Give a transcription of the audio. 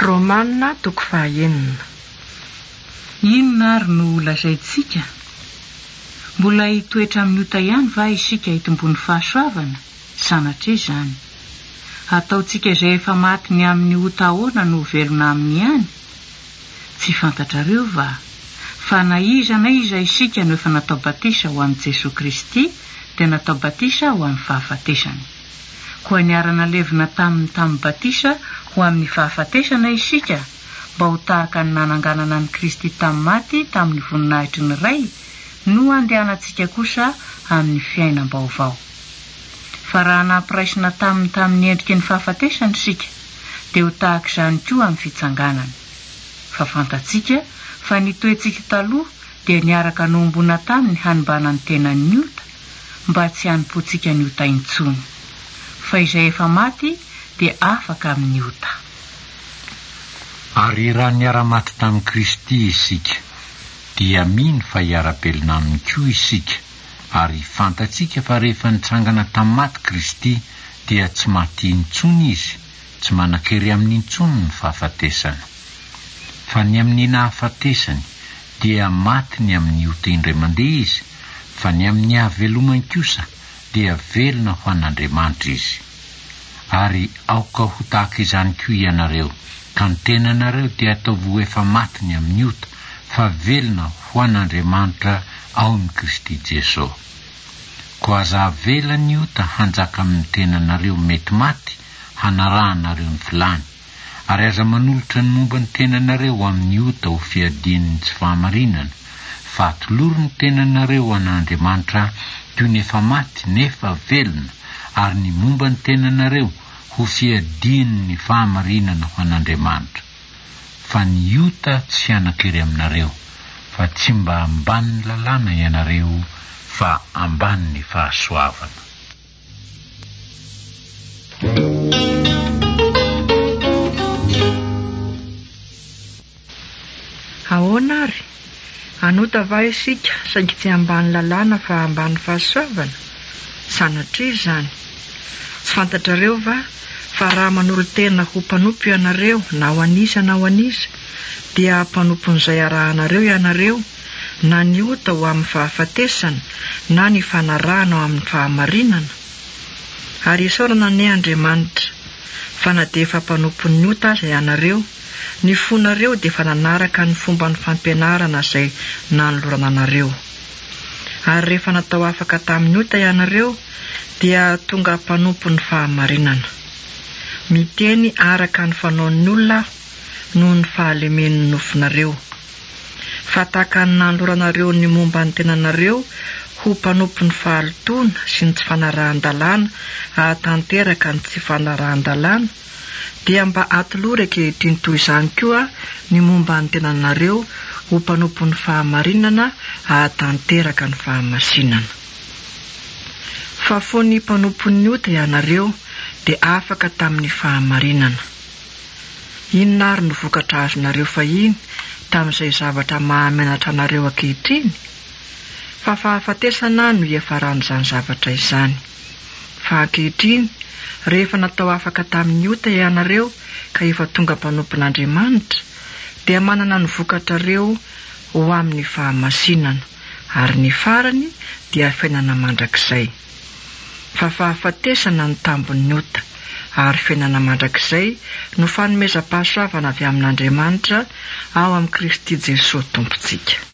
Romanina toko 5. Inona ary no lazaintsika? Mbola hitoetra amin'ny ota ihany va isika hitombony fahasoavana? Sanatria izany. Ataontsika izay efa maty ny amin'ny ota ahoana no velona amin'ny ihany? Tsy fantatrareo va? Fa na iza isika no efa natao batisa ho amin'ny Jesosy Kristy dia natao batisa ho amin'ny fahafatesana. Koa niarana levina tamin'ny batisa ho amin'ny fahafatesana isika, mba ho tahaka ny nananganana ny Kristy tamin'ny maty tamin'ny voninahitry ny ray, no andehanantsika kosa amin'ny fiainam-baovao. Fa raha nampiraisina tamin'ny endriky ny fahafatesana isika, dia ho tahaka izany koa amin'ny fitsanganana. Fa fantatsika fa ny toetsika taloha dia niaraka nombona taminy hanibana ny tenan'ny ota, mba tsy hanompotsika ny ota intsony. Fa izay efa maty dia afaka amin'ny ota. Ary raha niara-maty tamin'i Kristy isika, dia mino fa hiara-belona aminy koa isika, ary fantatsika fa rehefa nitsangana tamin'ny maty Kristy dia tsy maty intsony izy, tsy manan-kery amin'ny intsony ny fahafatesana. Fa ny amin'ny nahafatesany dia maty ny amin'ny ota indray mandeha izy, fa ny amin'ny havelomany kosa dia velona ho an'Andriamanitra izy. Ary aoka ho tahaka izany koa ianareo, ka ny tenanareo dia ataovy ho efa maty ny amin'ny ota, fa velona ho an'Andriamanitra ao amin'ny Kristy Jesosy. Koa aza vela ny ota hanjaka amin'ny tenanareo mety maty, hanarahanareo ny vilany, ary aza manolotra ny momba ny tenanareo amin'ny ota ho fiadian'ny tsy fahamarinana, fa atoloro ny tenanareo an'Andriamanitra toy ny efa maty nefa velona, ary ny momba ny tenanareo ho fiadian'ny fahamarinana ho an'Andriamanitra. Fa ny ota tsy hanan-kery aminareo, fa tsy mba ambany lalàna ianareo, fa ambany ny fahasoavana. Ahoana ary? Anota va isika saingy tsy ambany lalàna fa ambany fahasoavana? Sanatria izany. Tsy fantatrareo va fa raha manolo-tena ho mpanompo ianareo na ho anisa na ho anisa, dia mpanompon'izay arahanareo ianareo, na ny ota ho amin'ny fahafatesana na ny fanarahana ho amin'ny fahamarinana. Ary isaorana ny Andriamanitra fa na dia efa mpanompon'ny ota aza ianareo, ny fonareo dia efa nanaraka ny fomba ny fampianarana izay nanolorana anareo. Ary rehefa natao afaka tamin'ny ota ianareo, dia tonga mpanompo ny fahamarinana. Miteny araka ny fanaon'ny olona noho ny fahalemen'ny nofinareo. Fa tahaka ny nanoloranareo ny momba ny tenanareo ho mpanompo ny fahalitoana sy ny tsy fanarahan-dalàna ahatanteraka ny tsy fanarahan-dalàna, dia mba atolory ankehitriny toy izany koa ny momba ny tenanareo ho mpanompo ny fahamarinana ahatanteraka ny fahamasinana. Fa fo ny mpanompon'ny ota ianareo dia afaka tamin'ny fahamarinana. Inona ary no vokatra azonareo fahiny tamin'izay zavatra mahamenatra anareo ankehitriny? Fa fahafatesana no iafaran'izany zavatra izany. Fa ankehitriny, rehefa natao afaka tamin'ny ota ianareo ka efa tonga mpanompon'Andriamanitra, dia manana ny vokatrareo ho amin'ny fahamasinana, ary ny farany dia fiainana mandrakizay. Fa fahafatesana ny tambon'ny ota, ary fiainana mandrakizay no fanomezam-pahasoavana avy amin'Andriamanitra ao amin'ny Kristy Jesosy Tompontsika.